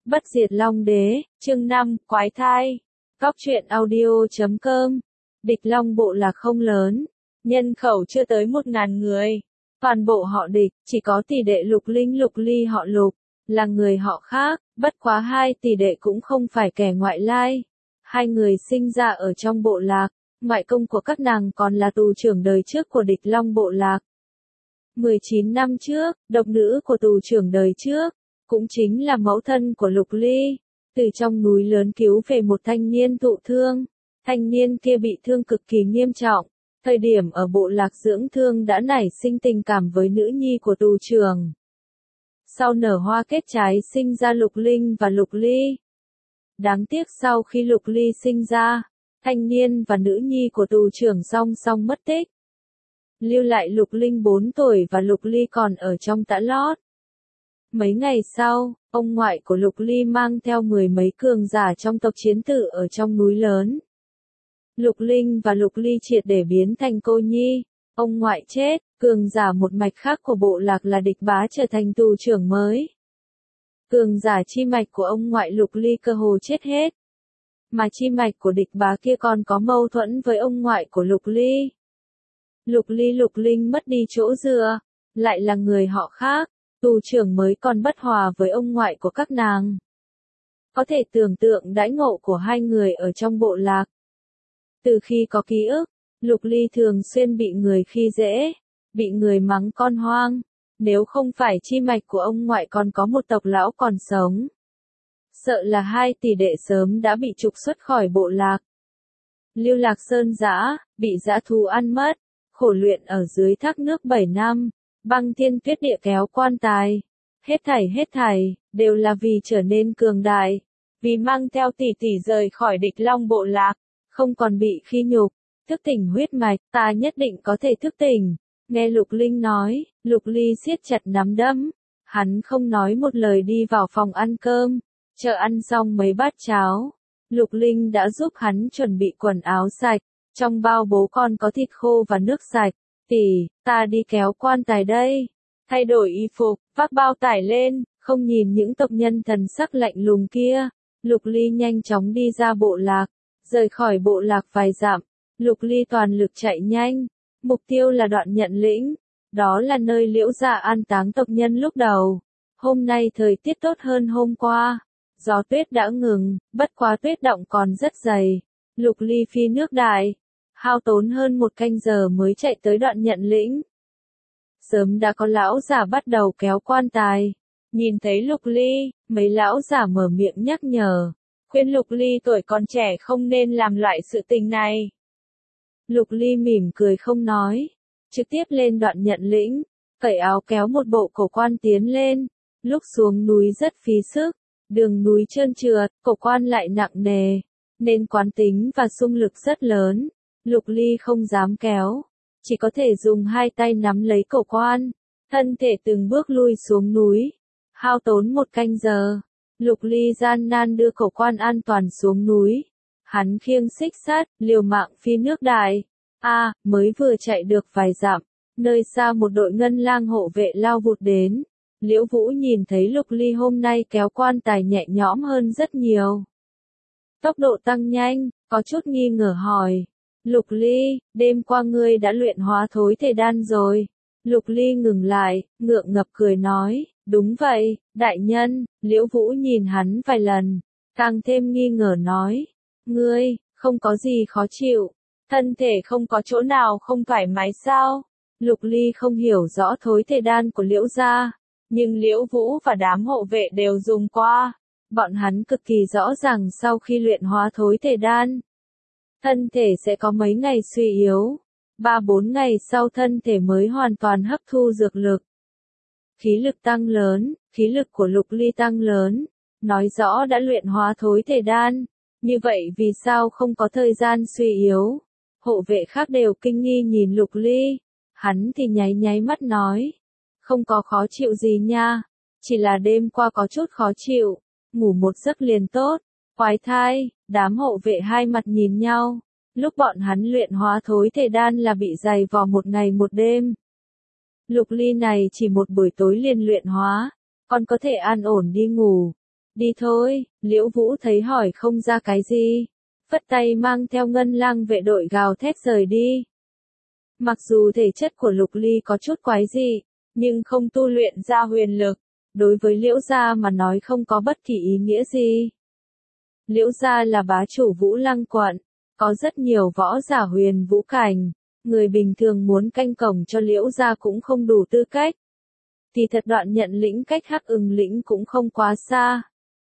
Bất diệt Long Đế, chương 5, Quái thai. Góc truyện audio.com. Địch Long bộ lạc không lớn, nhân khẩu chưa tới 1.000 người. Toàn bộ họ Địch, chỉ có tỷ đệ Lục Linh Lục Ly họ Lục, là người họ khác, bất quá hai tỷ đệ cũng không phải kẻ ngoại lai. Hai người sinh ra ở trong bộ lạc, ngoại công của các nàng còn là tù trưởng đời trước của Địch Long bộ lạc. 19 năm trước, độc nữ của tù trưởng đời trước, cũng chính là mẫu thân của Lục Ly, từ trong núi lớn cứu về một thanh niên thụ thương. Thanh niên kia bị thương cực kỳ nghiêm trọng, thời điểm ở bộ lạc dưỡng thương đã nảy sinh tình cảm với nữ nhi của tù trưởng. Sau nở hoa kết trái sinh ra Lục Linh và Lục Ly. Đáng tiếc sau khi Lục Ly sinh ra, thanh niên và nữ nhi của tù trưởng song song mất tích. Lưu lại Lục Linh 4 tuổi và Lục Ly còn ở trong tã lót. Mấy ngày sau, ông ngoại của Lục Ly mang theo 10 mấy cường giả trong tộc chiến tử ở trong núi lớn. Lục Linh và Lục Ly triệt để biến thành cô nhi, ông ngoại chết, cường giả một mạch khác của bộ lạc là Địch Bá trở thành tù trưởng mới. Cường giả chi mạch của ông ngoại Lục Ly cơ hồ chết hết. Mà chi mạch của Địch Bá kia còn có mâu thuẫn với ông ngoại của Lục Ly. Lục Ly Lục Linh mất đi chỗ dựa, lại là người họ khác, tù trưởng mới còn bất hòa với ông ngoại của các nàng. Có thể tưởng tượng đãi ngộ của hai người ở trong bộ lạc. Từ khi có ký ức, Lục Ly thường xuyên bị người khi dễ, bị người mắng con hoang, nếu không phải chi mạch của ông ngoại còn có một tộc lão còn sống. Sợ là hai tỷ đệ sớm đã bị trục xuất khỏi bộ lạc. Lưu Lạc Sơn Dã, bị dã thú ăn mất, khổ luyện ở dưới thác nước 7 năm, băng thiên tuyết địa kéo quan tài. Hết thảy, đều là vì trở nên cường đại, vì mang theo tỷ tỷ rời khỏi Địch Long bộ lạc, không còn bị khi nhục, thức tỉnh huyết mạch, ta nhất định có thể thức tỉnh. Nghe Lục Linh nói, Lục Ly siết chặt nắm đấm, hắn không nói một lời đi vào phòng ăn cơm, chờ ăn xong mấy bát cháo. Lục Linh đã giúp hắn chuẩn bị quần áo sạch, trong bao bố còn có thịt khô và nước sạch. Tỷ, ta đi kéo quan tài đây. Thay đổi y phục, vác bao tải lên, không nhìn những tộc nhân thần sắc lạnh lùng kia. Lục Ly nhanh chóng đi ra bộ lạc, rời khỏi bộ lạc vài dặm. Lục Ly toàn lực chạy nhanh, mục tiêu là Đoạn Nhận Lĩnh. Đó là nơi Liễu Gia an táng tộc nhân lúc đầu. Hôm nay thời tiết tốt hơn hôm qua. Gió tuyết đã ngừng, bất quá tuyết động còn rất dày. Lục Ly phi nước đại, hao tốn hơn 1 canh giờ mới chạy tới Đoạn Nhận Lĩnh. Sớm đã có lão giả bắt đầu kéo quan tài. Nhìn thấy Lục Ly, mấy lão giả mở miệng nhắc nhở, khuyên Lục Ly tuổi còn trẻ không nên làm loại sự tình này. Lục Ly mỉm cười không nói, trực tiếp lên Đoạn Nhận Lĩnh, cởi áo kéo một bộ cổ quan tiến lên. Lúc xuống núi rất phí sức, đường núi trơn trượt, cổ quan lại nặng nề, nên quán tính và xung lực rất lớn. Lục Ly không dám kéo, chỉ có thể dùng hai tay nắm lấy cổ quan, thân thể từng bước lui xuống núi, hao tốn 1 canh giờ. Lục Ly gian nan đưa cổ quan an toàn xuống núi, hắn khiêng xích sắt, liều mạng phi nước đại. Mới vừa chạy được vài dặm, nơi xa một đội ngân lang hộ vệ lao vụt đến. Liễu Vũ nhìn thấy Lục Ly hôm nay kéo quan tài nhẹ nhõm hơn rất nhiều. Tốc độ tăng nhanh, có chút nghi ngờ hỏi. Lục Ly, đêm qua ngươi đã luyện hóa thối thể đan rồi. Lục Ly ngừng lại, ngượng ngập cười nói, đúng vậy, đại nhân. Liễu Vũ nhìn hắn vài lần, càng thêm nghi ngờ nói, ngươi, không có gì khó chịu, thân thể không có chỗ nào không thoải mái sao? Lục Ly không hiểu rõ thối thể đan của Liễu gia, nhưng Liễu Vũ và đám hộ vệ đều dùng qua. Bọn hắn cực kỳ rõ ràng sau khi luyện hóa thối thể đan, thân thể sẽ có mấy ngày suy yếu, 3-4 ngày sau thân thể mới hoàn toàn hấp thu dược lực. Khí lực tăng lớn, khí lực của Lục Ly tăng lớn, nói rõ đã luyện hóa thối thể đan, như vậy vì sao không có thời gian suy yếu? Hộ vệ khác đều kinh nghi nhìn Lục Ly, hắn thì nháy mắt nói, không có khó chịu gì nha, chỉ là đêm qua có chút khó chịu, ngủ một giấc liền tốt. Quái thai, đám hộ vệ hai mặt nhìn nhau, lúc bọn hắn luyện hóa thối thể đan là bị dày vò 1 ngày 1 đêm. Lục Ly này chỉ một buổi tối liền luyện hóa, còn có thể an ổn đi ngủ. Đi thôi, Liễu Vũ thấy hỏi không ra cái gì. Phất tay mang theo Ngân Lang vệ đội gào thét rời đi. Mặc dù thể chất của Lục Ly có chút quái dị, nhưng không tu luyện ra huyền lực, đối với Liễu gia mà nói không có bất kỳ ý nghĩa gì. Liễu gia là bá chủ Vũ Lăng quận, có rất nhiều võ giả huyền vũ cảnh, người bình thường muốn canh cổng cho Liễu gia cũng không đủ tư cách. Thì thật đoạn nhận lĩnh cách Hắc Ưng lĩnh cũng không quá xa.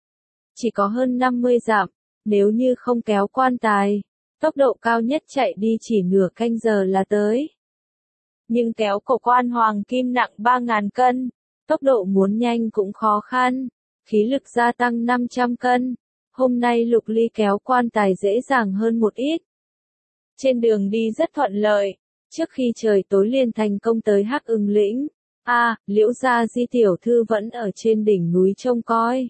Chỉ có hơn 50 dặm, nếu như không kéo quan tài, tốc độ cao nhất chạy đi chỉ nửa canh giờ là tới. Nhưng kéo cổ quan hoàng kim nặng 3.000 cân, tốc độ muốn nhanh cũng khó khăn, khí lực gia tăng 500 cân. Hôm nay Lục Ly kéo quan tài dễ dàng hơn một ít. Trên đường đi rất thuận lợi, trước khi trời tối liền thành công tới Hắc Ưng lĩnh. Liễu gia Di tiểu thư vẫn ở trên đỉnh núi trông coi.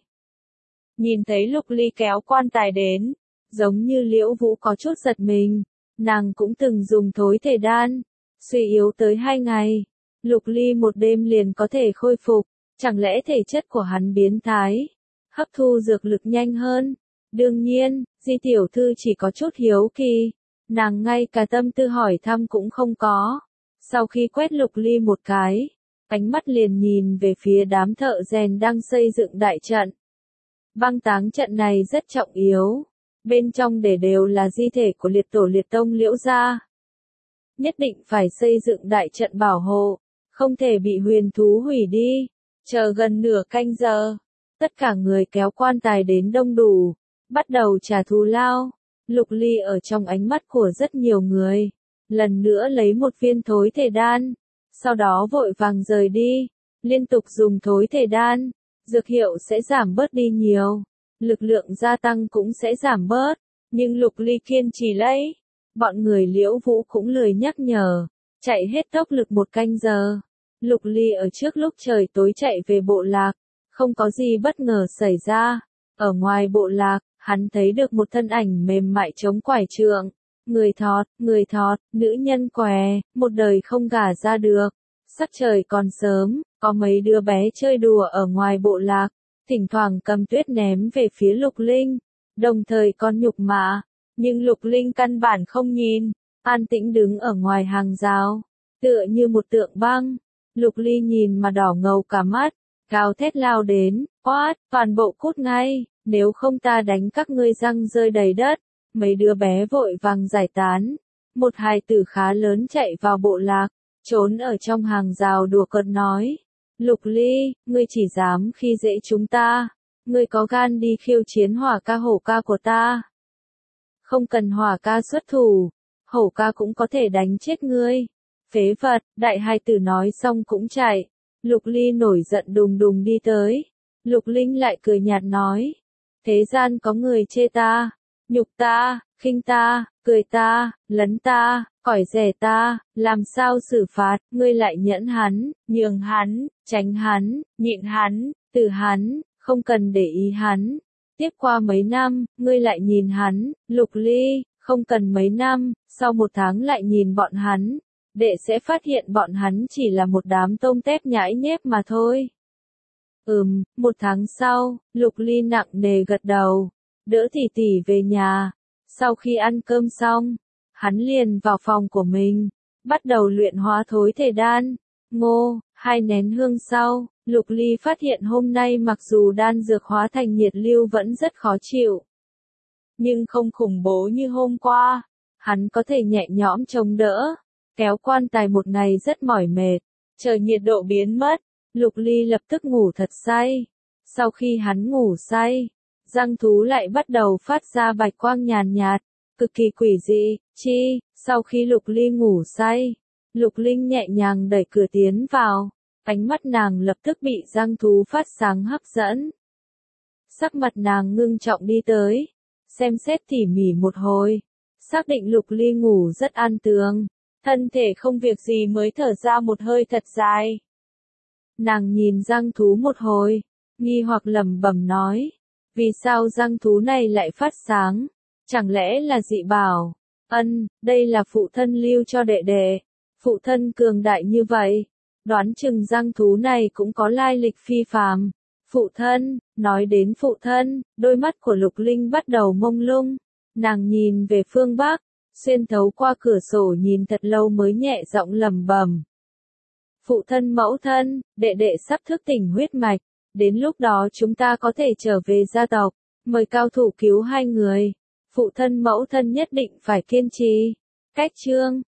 Nhìn thấy Lục Ly kéo quan tài đến, giống như Liễu Vũ có chút giật mình, nàng cũng từng dùng thối thể đan, suy yếu tới 2 ngày. Lục Ly một đêm liền có thể khôi phục, chẳng lẽ thể chất của hắn biến thái, hấp thu dược lực nhanh hơn? Đương nhiên, Di tiểu thư chỉ có chút hiếu kỳ, nàng ngay cả tâm tư hỏi thăm cũng không có. Sau khi quét Lục Ly một cái, ánh mắt liền nhìn về phía đám thợ rèn đang xây dựng đại trận. Băng táng trận này rất trọng yếu, bên trong để đều là di thể của liệt tổ liệt tông Liễu gia. Nhất định phải xây dựng đại trận bảo hộ, không thể bị huyền thú hủy đi. Chờ gần nửa canh giờ, tất cả người kéo quan tài đến đông đủ, bắt đầu trả thù lao. Lục Ly ở trong ánh mắt của rất nhiều người, lần nữa lấy một viên thối thể đan, sau đó vội vàng rời đi, liên tục dùng thối thể đan, dược hiệu sẽ giảm bớt đi nhiều, lực lượng gia tăng cũng sẽ giảm bớt, nhưng Lục Ly kiên trì lấy. Bọn người Liễu Vũ cũng lười nhắc nhở, chạy hết tốc lực một canh giờ. Lục Ly ở trước lúc trời tối chạy về bộ lạc, không có gì bất ngờ xảy ra. Ở ngoài bộ lạc, hắn thấy được một thân ảnh mềm mại chống quải trượng. Người thọt, nữ nhân què, một đời không gả ra được. Sắc trời còn sớm, có mấy đứa bé chơi đùa ở ngoài bộ lạc, thỉnh thoảng cầm tuyết ném về phía Lục Linh, đồng thời còn nhục mạ. Nhưng Lục Linh căn bản không nhìn, an tĩnh đứng ở ngoài hàng rào, tựa như một tượng băng. Lục Ly nhìn mà đỏ ngầu cả mắt, gào thét lao đến, oát, toàn bộ cút ngay, nếu không ta đánh các ngươi răng rơi đầy đất. Mấy đứa bé vội vàng giải tán, một hài tử khá lớn chạy vào bộ lạc, trốn ở trong hàng rào đùa cợt nói, Lục Ly, ngươi chỉ dám khi dễ chúng ta, ngươi có gan đi khiêu chiến Hỏa ca Hổ ca của ta. Không cần Hỏa ca xuất thủ, Hổ ca cũng có thể đánh chết ngươi. Phế vật, đại hài tử nói xong cũng chạy. Lục Ly nổi giận đùng đùng đi tới. Lục Linh lại cười nhạt nói, thế gian có người chê ta, nhục ta, khinh ta, cười ta, lấn ta, cỏi rẻ ta, làm sao xử phạt, ngươi lại nhẫn hắn, nhường hắn, tránh hắn, nhịn hắn, từ hắn, không cần để ý hắn. Tiếp qua mấy năm, ngươi lại nhìn hắn, Lục Ly, không cần mấy năm, sau 1 tháng lại nhìn bọn hắn, đệ sẽ phát hiện bọn hắn chỉ là một đám tôm tép nhãi nhép mà thôi. 1 tháng sau, Lục Ly nặng nề gật đầu, đỡ tỷ tỷ về nhà. Sau khi ăn cơm xong, hắn liền vào phòng của mình, bắt đầu luyện hóa thối thể đan. 2 nén hương sau, Lục Ly phát hiện hôm nay mặc dù đan dược hóa thành nhiệt lưu vẫn rất khó chịu, nhưng không khủng bố như hôm qua, hắn có thể nhẹ nhõm chống đỡ. Kéo quan tài một ngày rất mỏi mệt, chờ nhiệt độ biến mất, Lục Ly lập tức ngủ thật say. Sau khi hắn ngủ say, răng thú lại bắt đầu phát ra bạch quang nhàn nhạt, cực kỳ quỷ dị. Sau khi Lục Ly ngủ say, Lục Linh nhẹ nhàng đẩy cửa tiến vào, ánh mắt nàng lập tức bị răng thú phát sáng hấp dẫn. Sắc mặt nàng ngưng trọng đi tới, xem xét tỉ mỉ một hồi, xác định Lục Ly ngủ rất an tường, thân thể không việc gì mới thở ra một hơi thật dài. Nàng nhìn răng thú một hồi, nghi hoặc lẩm bẩm nói, vì sao răng thú này lại phát sáng, chẳng lẽ là dị bảo? Đây là phụ thân lưu cho đệ đệ, phụ thân cường đại như vậy, đoán chừng răng thú này cũng có lai lịch phi phàm. Phụ thân, nói đến phụ thân, đôi mắt của Lục Linh bắt đầu mông lung. Nàng nhìn về phương Bắc, xuyên thấu qua cửa sổ nhìn thật lâu mới nhẹ giọng lẩm bẩm. Phụ thân mẫu thân, đệ đệ sắp thức tỉnh huyết mạch, đến lúc đó chúng ta có thể trở về gia tộc, mời cao thủ cứu hai người. Phụ thân mẫu thân nhất định phải kiên trì. Cách chương